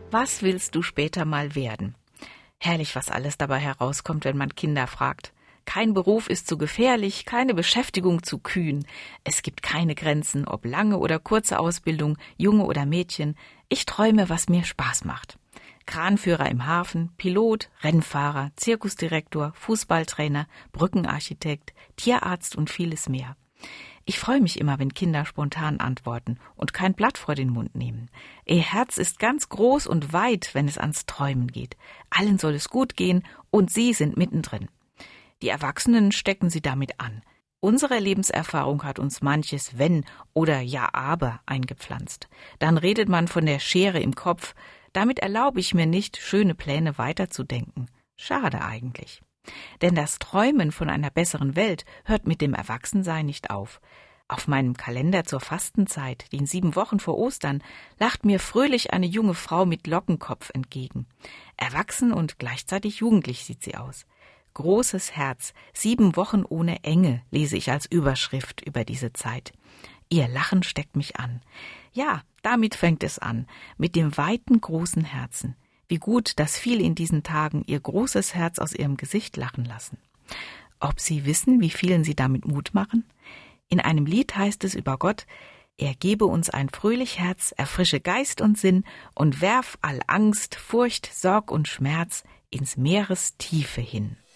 Was willst du später mal werden? Herrlich, was alles dabei herauskommt, wenn man Kinder fragt. Kein Beruf ist zu gefährlich, keine Beschäftigung zu kühn. Es gibt keine Grenzen, ob lange oder kurze Ausbildung, Junge oder Mädchen. Ich träume, was mir Spaß macht. Kranführer im Hafen, Pilot, Rennfahrer, Zirkusdirektor, Fußballtrainer, Brückenarchitekt, Tierarzt und vieles mehr. Ich freue mich immer, wenn Kinder spontan antworten und kein Blatt vor den Mund nehmen. Ihr Herz ist ganz groß und weit, wenn es ans Träumen geht. Allen soll es gut gehen und sie sind mittendrin. Die Erwachsenen stecken sie damit an. Unsere Lebenserfahrung hat uns manches Wenn oder Ja, aber eingepflanzt. Dann redet man von der Schere im Kopf. Damit erlaube ich mir nicht, schöne Pläne weiterzudenken. Schade eigentlich. Denn das Träumen von einer besseren Welt hört mit dem Erwachsensein nicht auf. Auf meinem Kalender zur Fastenzeit, den 7 Wochen vor Ostern, lacht mir fröhlich eine junge Frau mit Lockenkopf entgegen. Erwachsen und gleichzeitig jugendlich sieht sie aus. Großes Herz, 7 Wochen ohne Enge, lese ich als Überschrift über diese Zeit. Ihr Lachen steckt mich an. Ja, damit fängt es an, mit dem weiten, großen Herzen. Wie gut, dass viele in diesen Tagen ihr großes Herz aus ihrem Gesicht lachen lassen. Ob Sie wissen, wie vielen Sie damit Mut machen? In einem Lied heißt es über Gott: Er gebe uns ein fröhlich Herz, erfrische Geist und Sinn und werf all Angst, Furcht, Sorg und Schmerz ins Meeres Tiefe hin.